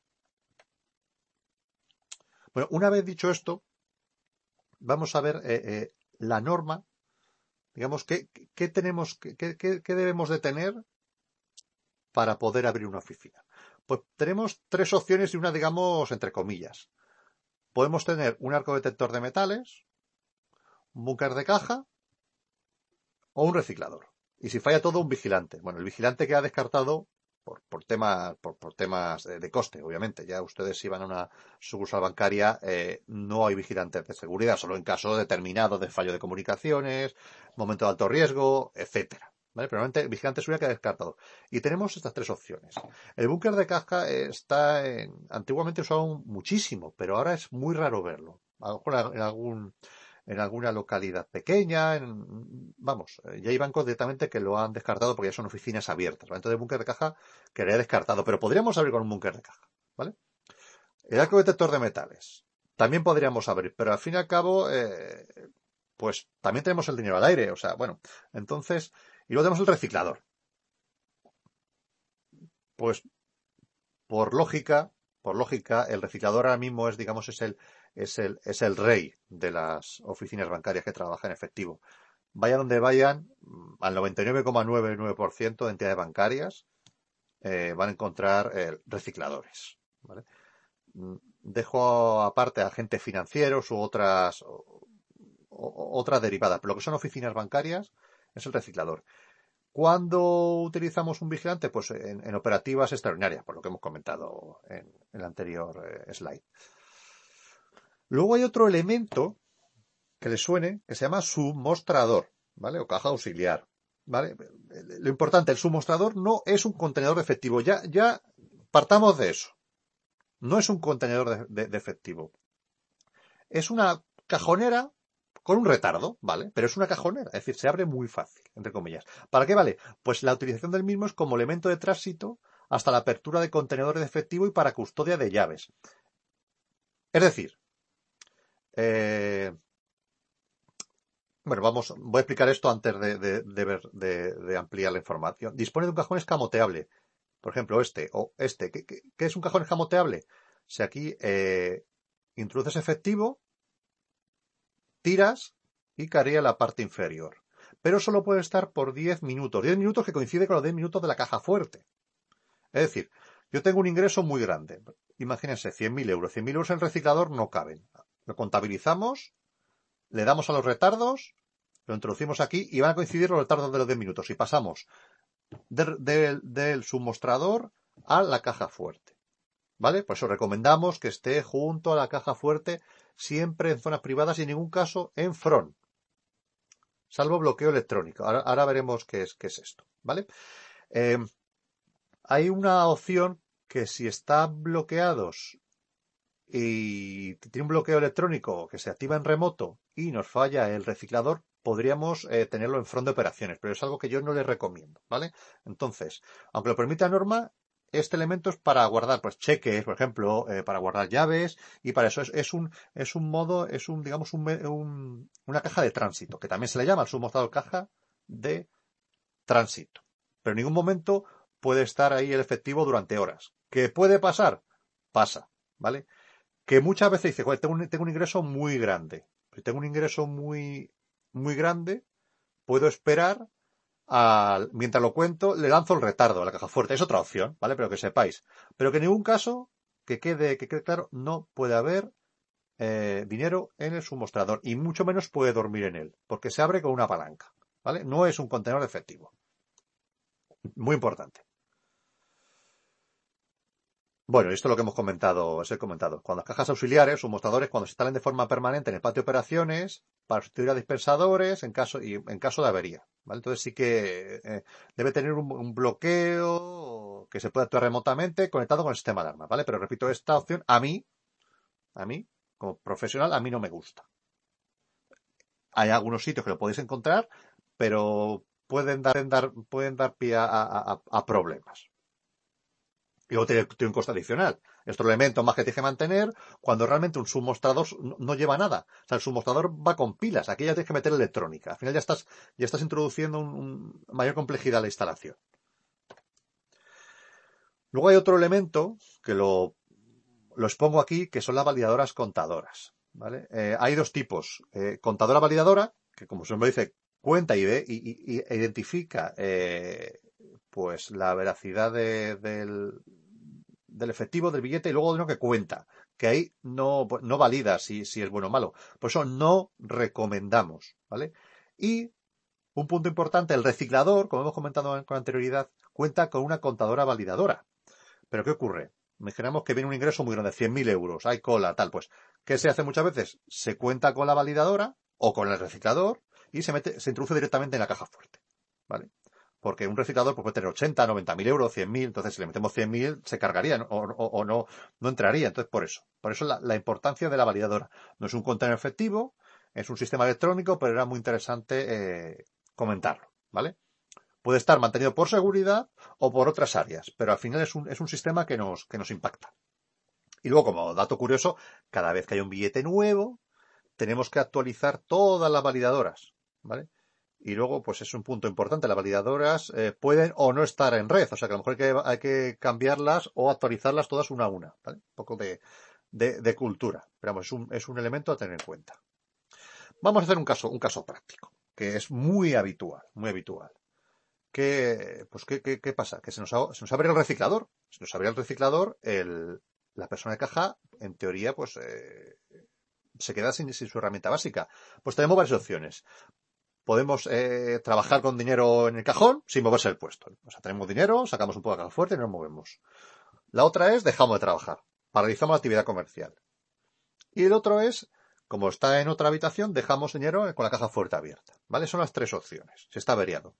Bueno, una vez dicho esto, vamos a ver eh, eh, la norma, digamos, qué, qué tenemos, qué, qué, qué debemos de tener para poder abrir una oficina. Pues tenemos tres opciones y una, digamos, entre comillas. Podemos tener un arco detector de metales, un búnker de caja o un reciclador. Y si falla todo, un vigilante. Bueno, el vigilante queda descartado por, por, temas, por, por temas de, de coste, obviamente. Ya ustedes si van a una sucursal bancaria, eh, no hay vigilantes de seguridad, solo en caso determinado de fallo de comunicaciones, momento de alto riesgo, etcétera. ¿Vale? Pero normalmente el vigilante suya queda descartado. Y tenemos estas tres opciones. El búnker de caja está en, antiguamente usado muchísimo, pero ahora es muy raro verlo. En algún, en alguna localidad pequeña, en, vamos, ya hay bancos directamente que lo han descartado porque ya son oficinas abiertas, ¿vale? Entonces el búnker de caja quedaría descartado, pero podríamos abrir con un búnker de caja, ¿vale? El arco detector de metales. También podríamos abrir, pero al fin y al cabo, eh, pues también tenemos el dinero al aire, o sea, bueno, entonces, y luego tenemos el reciclador. Pues, por lógica, por lógica, el reciclador ahora mismo es, digamos, es el, es el, es el rey de las oficinas bancarias que trabajan en efectivo. Vaya donde vayan, al noventa y nueve coma noventa y nueve por ciento de entidades bancarias eh, van a encontrar eh, recicladores, ¿vale? Dejo aparte a agentes financieros u otras, o, o, otras derivadas, pero lo que son oficinas bancarias es el reciclador. ¿Cuándo utilizamos un vigilante? Pues en, en operativas extraordinarias, por lo que hemos comentado en, en el anterior eh, slide. Luego hay otro elemento que le suene que se llama submostrador, ¿vale? O caja auxiliar, ¿vale? Lo importante, el submostrador no es un contenedor de efectivo. Ya, ya partamos de eso. No es un contenedor de, de, de efectivo. Es una cajonera con un retardo, ¿vale? Pero es una cajonera, es decir, se abre muy fácil, entre comillas. ¿Para qué vale? Pues la utilización del mismo es como elemento de tránsito hasta la apertura de contenedores de efectivo y para custodia de llaves. Es decir, eh, bueno, vamos, voy a explicar esto antes de, de, de, ver, de, de ampliar la información. Dispone de un cajón escamoteable. Por ejemplo, este o este. ¿Qué, qué, qué es un cajón escamoteable? Si aquí eh, introduces efectivo, tiras y caería la parte inferior. Pero solo puede estar por diez minutos. diez minutos que coincide con los diez minutos de la caja fuerte. Es decir, yo tengo un ingreso muy grande. Imagínense, cien mil euros. cien mil euros en reciclador no caben. Lo contabilizamos, le damos a los retardos, lo introducimos aquí y van a coincidir los retardos de los diez minutos. Y pasamos de, de, del submostrador a la caja fuerte. ¿Vale? Por eso recomendamos que esté junto a la caja fuerte, siempre en zonas privadas y en ningún caso en front. Salvo bloqueo electrónico. Ahora, ahora veremos qué es, qué es esto. ¿Vale? Eh, hay una opción que si están bloqueados y tiene un bloqueo electrónico que se activa en remoto y nos falla el reciclador, podríamos eh, tenerlo en front de operaciones, pero es algo que yo no les recomiendo, ¿vale? Entonces, aunque lo permita la norma, este elemento es para guardar, pues, cheques, por ejemplo, eh, para guardar llaves, y para eso es, es un, es un modo, es un, digamos, un, un, una caja de tránsito, que también se le llama al submostrador caja de tránsito. Pero en ningún momento puede estar ahí el efectivo durante horas. ¿Qué puede pasar? Pasa, ¿vale? Que muchas veces dice, joder, tengo un, tengo un ingreso muy grande. Si tengo un ingreso muy, muy grande, puedo esperar a, mientras lo cuento, le lanzo el retardo a la caja fuerte. Es otra opción, ¿vale? Pero que sepáis. Pero que en ningún caso, que quede, que quede claro, no puede haber eh, dinero en el submostrador y mucho menos puede dormir en él, porque se abre con una palanca, ¿vale? No es un contenedor efectivo. Muy importante. Bueno, esto es lo que hemos comentado, os he comentado. Cuando las cajas auxiliares o mostradores, cuando se instalen de forma permanente en el patio de operaciones, para sustituir a dispensadores en caso, y en caso de avería, ¿vale? Entonces sí que eh, debe tener un, un bloqueo que se puede actuar remotamente conectado con el sistema de alarma, ¿vale? Pero repito, esta opción a mí, a mí, como profesional, a mí no me gusta. Hay algunos sitios que lo podéis encontrar, pero pueden dar, pueden dar, pueden dar pie a, a, a problemas. Y luego tiene, tiene un coste adicional. Estos elementos más que tienes que mantener, cuando realmente un submostrador no, no lleva nada. O sea, el submostrador va con pilas. Aquí ya tienes que meter electrónica. Al final ya estás, ya estás introduciendo un, un mayor complejidad a la instalación. Luego hay otro elemento que lo, lo expongo aquí, que son las validadoras contadoras. ¿Vale? Eh, hay dos tipos. Eh, contadora validadora, que como se me dice, cuenta y ve y, y, y identifica eh, pues la veracidad de, del, del efectivo, del billete, y luego de uno que cuenta, que ahí no, no valida si, si es bueno o malo. Por eso no recomendamos, ¿vale? Y un punto importante, el reciclador, como hemos comentado con anterioridad, cuenta con una contadora validadora. ¿Pero qué ocurre? Imaginamos que viene un ingreso muy grande, cien mil euros, hay cola, tal, pues, ¿qué se hace muchas veces? Se cuenta con la validadora o con el reciclador y se mete, se introduce directamente en la caja fuerte, ¿vale? Porque un reciclador pues, puede tener ochenta, noventa mil euros, cien mil, entonces si le metemos cien mil se cargaría, ¿no? o, o, o no, no entraría. Entonces, por eso. Por eso la, la importancia de la validadora. No es un contenedor efectivo, es un sistema electrónico, pero era muy interesante eh, comentarlo, ¿vale? Puede estar mantenido por seguridad o por otras áreas, pero al final es un, es un sistema que nos, que nos impacta. Y luego, como dato curioso, cada vez que hay un billete nuevo, tenemos que actualizar todas las validadoras, ¿vale? Y luego, pues es un punto importante, las validadoras eh, pueden o no estar en red, o sea que a lo mejor hay que, hay que cambiarlas o actualizarlas todas una a una, ¿vale? Un poco de, de, de cultura, pero vamos, es un, es un elemento a tener en cuenta. Vamos a hacer un caso, un caso práctico, que es muy habitual, muy habitual. ¿Qué, pues qué, qué, qué pasa? Que se nos, ha, se nos abre el reciclador. Se nos abre el reciclador, el, la persona de caja, en teoría, pues eh, se queda sin, sin su herramienta básica. Pues tenemos varias opciones. Podemos eh, trabajar con dinero en el cajón sin moverse del puesto. O sea, tenemos dinero, sacamos un poco de caja fuerte y nos movemos. La otra es dejamos de trabajar. Paralizamos la actividad comercial. Y el otro es, como está en otra habitación, dejamos dinero con la caja fuerte abierta. ¿Vale? Son las tres opciones. Se está averiado.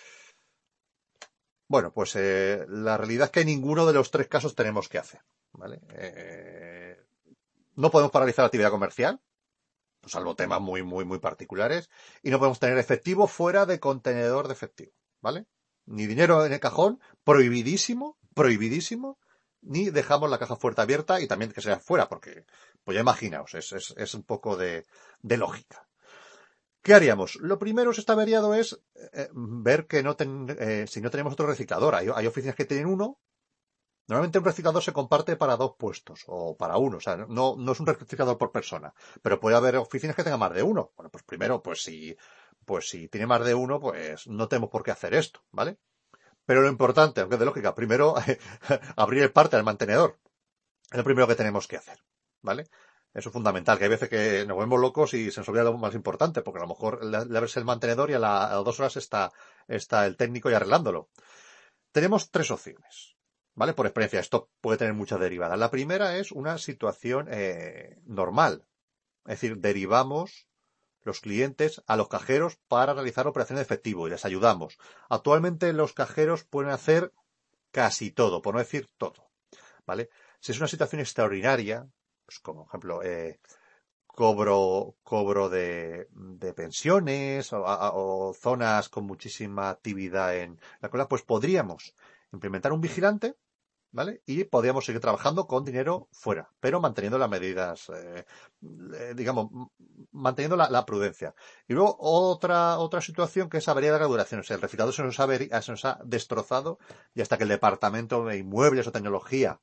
Bueno, pues eh, la realidad es que ninguno de los tres casos tenemos que hacer, ¿vale? Eh, no podemos paralizar la actividad comercial, salvo temas muy, muy, muy particulares, y no podemos tener efectivo fuera de contenedor de efectivo, ¿vale? Ni dinero en el cajón, prohibidísimo, prohibidísimo, ni dejamos la caja fuerte abierta y también que sea fuera, porque, pues ya imaginaos, es, es, es un poco de, de lógica. ¿Qué haríamos? Lo primero, si está averiado, es eh, ver que no ten, eh, si no tenemos otro reciclador. Hay, hay oficinas que tienen uno. Normalmente un reciclador se comparte para dos puestos o para uno. O sea, no, no es un reciclador por persona. Pero puede haber oficinas que tengan más de uno. Bueno, pues primero, pues si, pues si tiene más de uno, pues no tenemos por qué hacer esto, ¿vale? Pero lo importante, aunque es de lógica, primero abrir el parte al mantenedor. Es lo primero que tenemos que hacer, ¿vale? Eso es fundamental, que hay veces que nos volvemos locos y se nos olvida lo más importante, porque a lo mejor le, le abres el mantenedor y a, la, a las dos horas está, está el técnico ya arreglándolo. Tenemos tres opciones, ¿vale? Por experiencia, esto puede tener muchas derivadas. La primera es una situación eh, normal, es decir, derivamos los clientes a los cajeros para realizar operaciones de efectivo y les ayudamos. Actualmente los cajeros pueden hacer casi todo, por no decir todo, ¿vale? Si es una situación extraordinaria, pues como ejemplo, eh, cobro, cobro de, de pensiones o, a, o zonas con muchísima actividad en la cola, pues podríamos implementar un vigilante, ¿vale? Y podríamos seguir trabajando con dinero fuera, pero manteniendo las medidas, eh, eh, digamos, manteniendo la, la prudencia. Y luego otra, otra situación que es avería de larga duración. O sea, el refrigerador se nos ha, averi- se nos ha destrozado y hasta que el departamento de inmuebles o tecnología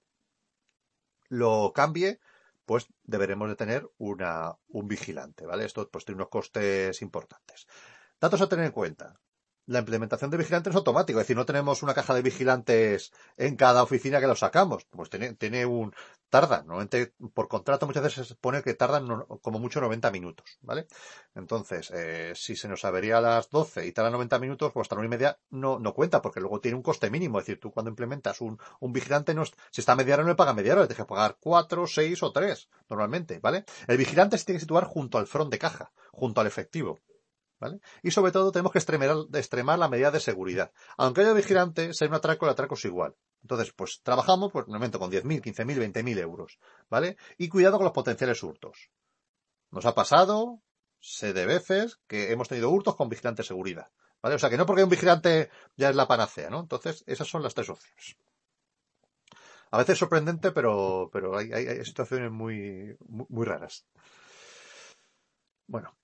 lo cambie, pues deberemos de tener una, un vigilante, ¿vale? Esto pues tiene unos costes importantes. Datos a tener en cuenta. La implementación de vigilantes es automático, es decir, no tenemos una caja de vigilantes en cada oficina que lo sacamos. Pues tiene, tiene un, tarda, normalmente por contrato muchas veces se pone que tardan no, como mucho noventa minutos, ¿vale? Entonces, eh, si se nos avería a las doce y tarda noventa minutos, pues hasta la una y media no, no cuenta, porque luego tiene un coste mínimo. Es decir, tú cuando implementas un, un vigilante, no es, si está a media hora no le paga media hora, le tienes que pagar cuatro, seis o tres, normalmente, ¿vale? El vigilante se tiene que situar junto al front de caja, junto al efectivo. ¿Vale? Y sobre todo tenemos que extremar, extremar la medida de seguridad. Aunque haya vigilante, si hay un atraco, el atraco es igual. Entonces, pues trabajamos, pues, un momento, con diez mil, quince mil, veinte mil euros. ¿Vale? Y cuidado con los potenciales hurtos. Nos ha pasado, sé de veces, que hemos tenido hurtos con vigilante de seguridad. ¿Vale? O sea, que no porque hay un vigilante ya es la panacea, ¿no? Entonces, esas son las tres opciones. A veces sorprendente, pero, pero hay, hay, hay situaciones muy, muy, muy raras. Bueno.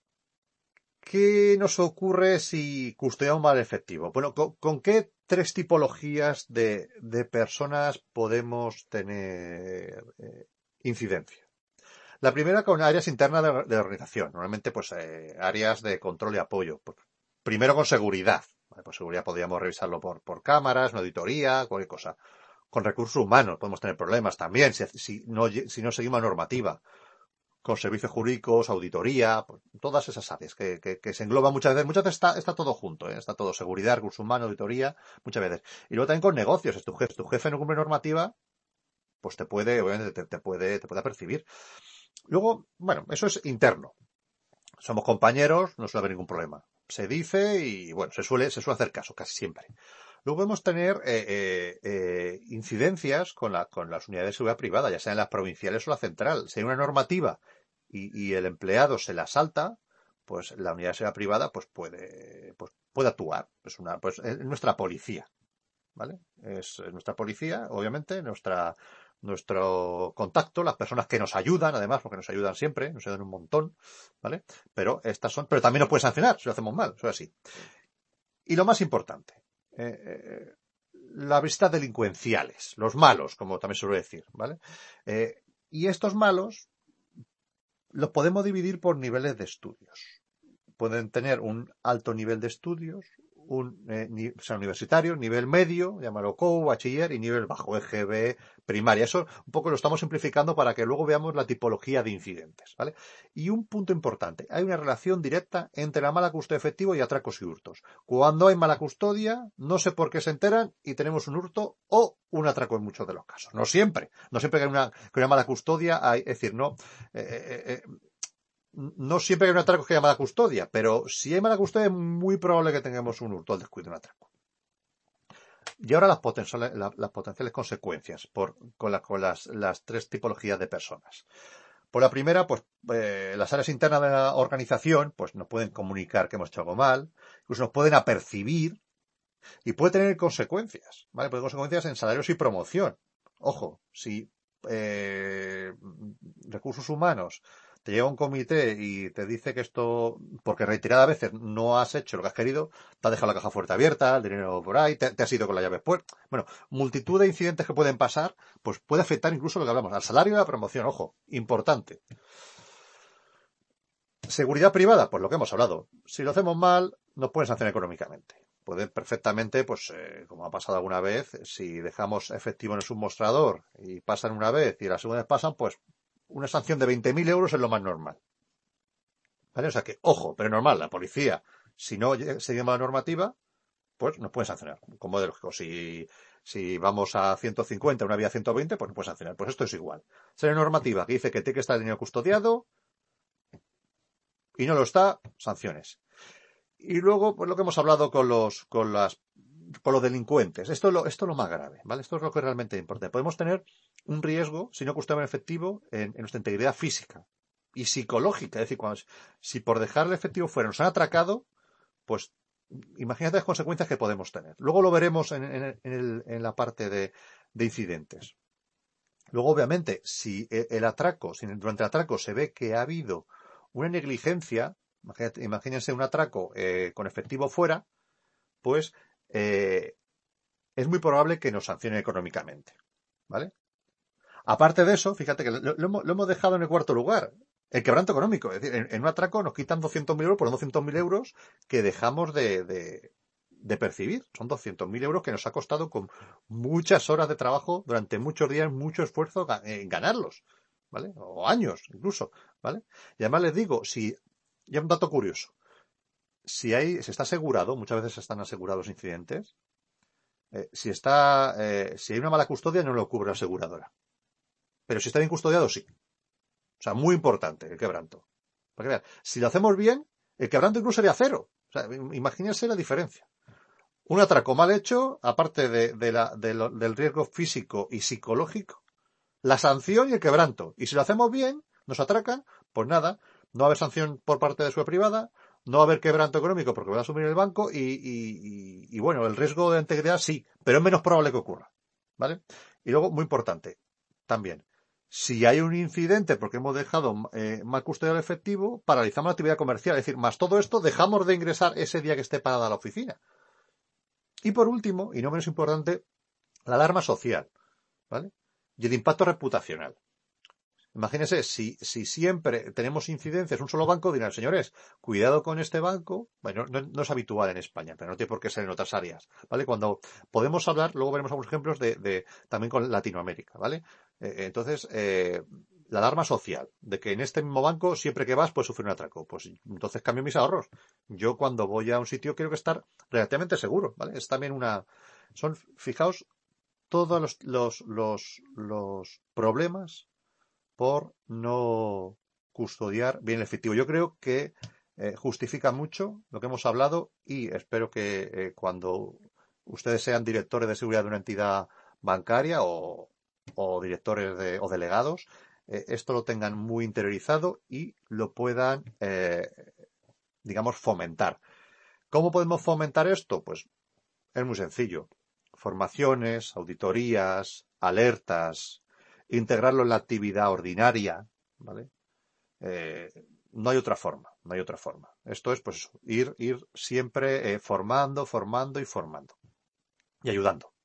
¿Qué nos ocurre si custodiamos mal el efectivo? Bueno, ¿con, con qué tres tipologías de, de personas podemos tener eh, incidencia? La primera con áreas internas de, de la organización. Normalmente, pues, eh, áreas de control y apoyo. Pues, primero con seguridad. Vale, pues seguridad podríamos revisarlo por, por cámaras, una auditoría, cualquier cosa. Con recursos humanos podemos tener problemas también si, si, no, si no seguimos normativa. Con servicios jurídicos, auditoría, pues, todas esas áreas que, que, que se engloban muchas veces. Muchas veces está, está todo junto, ¿eh? Está todo seguridad, recursos humanos, auditoría, muchas veces. Y luego también con negocios. Si tu jefe, tu jefe no cumple normativa, pues te puede, obviamente, te, te puede, te puede percibir. Luego, bueno, eso es interno. Somos compañeros, no suele haber ningún problema. Se dice y, bueno, se suele, se suele hacer caso, casi siempre. Luego podemos tener eh, eh, eh, incidencias con, la, con las unidades de seguridad privada, ya sean las provinciales o la central. Si hay una normativa y, y el empleado se la salta, pues la unidad de seguridad privada pues puede, pues puede actuar. Es una, pues es nuestra policía, ¿vale? Es nuestra policía, obviamente, nuestra, nuestro contacto, las personas que nos ayudan, además, porque nos ayudan siempre, nos ayudan un montón, ¿vale? Pero estas son, pero también nos pueden sancionar si lo hacemos mal, eso es así. Y lo más importante, eh, eh, las visitas delincuenciales, los malos, como también suelo decir, ¿vale? Eh, y estos malos los podemos dividir por niveles de estudios. Pueden tener un alto nivel de estudios, un eh, ni, o sea, universitario, nivel medio, llámalo C O U, bachiller, y nivel bajo, E G B, primaria. Eso un poco lo estamos simplificando para que luego veamos la tipología de incidentes, ¿vale? Y un punto importante, hay una relación directa entre la mala custodia de efectivo y atracos y hurtos. Cuando hay mala custodia, no sé por qué se enteran y tenemos un hurto o un atraco en muchos de los casos. No siempre, no siempre que hay una, que hay una mala custodia, hay, es decir, no... Eh, eh, eh, no siempre hay un atraco que haya mala custodia, pero si hay mala custodia es muy probable que tengamos un hurto al descuido de un atraco. Y ahora las, poten las, las potenciales consecuencias por, con, la, con las, las tres tipologías de personas. Por la primera, pues eh, las áreas internas de la organización pues nos pueden comunicar que hemos hecho algo mal, incluso nos pueden apercibir y puede tener consecuencias, ¿vale? Puede tener consecuencias en salarios y promoción. Ojo, si eh, recursos humanos te llega un comité y te dice que esto, porque reiteradas veces no has hecho lo que has querido, te has dejado la caja fuerte abierta, el dinero por ahí, te, te has ido con la llave puesta. Bueno, multitud de incidentes que pueden pasar, pues puede afectar incluso lo que hablamos, al salario y a la promoción. Ojo, importante. Seguridad privada, pues lo que hemos hablado. Si lo hacemos mal, nos pueden sancionar económicamente. Puede perfectamente, pues, eh, como ha pasado alguna vez, si dejamos efectivo en el submostrador y pasan una vez y la segunda vez pasan, pues una sanción de veinte mil euros es lo más normal. ¿Vale? O sea que, ojo, pero normal, la policía, si no seguimos la normativa, pues nos pueden sancionar. Como de lógico, si, si vamos a ciento cincuenta, una vía a ciento veinte, pues nos pueden sancionar. Pues esto es igual. Si hay una normativa que dice que tiene que estar el dinero custodiado y no lo está, sanciones. Y luego, pues lo que hemos hablado con los, con las, con los delincuentes. Esto es lo, esto es lo más grave, ¿vale? Esto es lo que realmente importa. Podemos tener un riesgo, si no custodiamos en efectivo, en, en nuestra integridad física y psicológica. Es decir, cuando, si por dejar el efectivo fuera nos han atracado, pues imagínate las consecuencias que podemos tener. Luego lo veremos en, en, en, el, en la parte de, de incidentes. Luego, obviamente, si el atraco, si durante el atraco se ve que ha habido una negligencia, imagínense un atraco eh, con efectivo fuera, pues eh, es muy probable que nos sancionen económicamente, ¿vale? Aparte de eso, fíjate que lo, lo, hemos, lo hemos dejado en el cuarto lugar, el quebranto económico. Es decir, en, en un atraco nos quitan doscientos mil euros por doscientos mil euros que dejamos de, de, de percibir. Son doscientos mil euros que nos ha costado con muchas horas de trabajo durante muchos días, mucho esfuerzo en ganarlos, ¿vale? O años incluso, ¿vale? Y además les digo, si, ya un dato curioso, si hay, si está asegurado, muchas veces están asegurados incidentes, eh, si está, eh, si hay una mala custodia no lo cubre la aseguradora. Pero si está bien custodiado, sí. O sea, muy importante el quebranto. Para que vean, si lo hacemos bien, el quebranto incluso sería cero. O sea, imagínense la diferencia. Un atraco mal hecho, aparte de, de la, de lo, del riesgo físico y psicológico, la sanción y el quebranto. Y si lo hacemos bien, nos atracan, pues nada, no va a haber sanción por parte de su privada, no va a haber quebranto económico porque va a asumir el banco y, y, y, y bueno, el riesgo de integridad sí, pero es menos probable que ocurra, ¿vale? Y luego, muy importante, también, si hay un incidente porque hemos dejado eh, mal custodiado el efectivo, paralizamos la actividad comercial, es decir, más todo esto, dejamos de ingresar ese día que esté parada la oficina. Y por último, y no menos importante, la alarma social, ¿vale? Y el impacto reputacional. Imagínense, si, si siempre tenemos incidencias, un solo banco, dirán, señores, cuidado con este banco. Bueno, no, no es habitual en España, pero no tiene por qué ser en otras áreas, ¿vale? Cuando podemos hablar, luego veremos algunos ejemplos de, de también con Latinoamérica, ¿vale? Eh, entonces, eh, la alarma social, de que en este mismo banco, siempre que vas, puedes sufrir un atraco. Pues entonces cambio mis ahorros. Yo cuando voy a un sitio quiero que estar relativamente seguro, ¿vale? Es también una... Son, fijaos, todos los, los, los, los problemas por no custodiar bien el efectivo. Yo creo que eh, justifica mucho lo que hemos hablado y espero que eh, cuando ustedes sean directores de seguridad de una entidad bancaria o, o directores de, o delegados, eh, esto lo tengan muy interiorizado y lo puedan, eh, digamos, fomentar. ¿Cómo podemos fomentar esto? Pues es muy sencillo. Formaciones, auditorías, alertas, integrarlo en la actividad ordinaria, ¿vale? Eh, no hay otra forma, no hay otra forma. Esto es, pues, ir, ir siempre eh, formando, formando y formando. Y ayudando.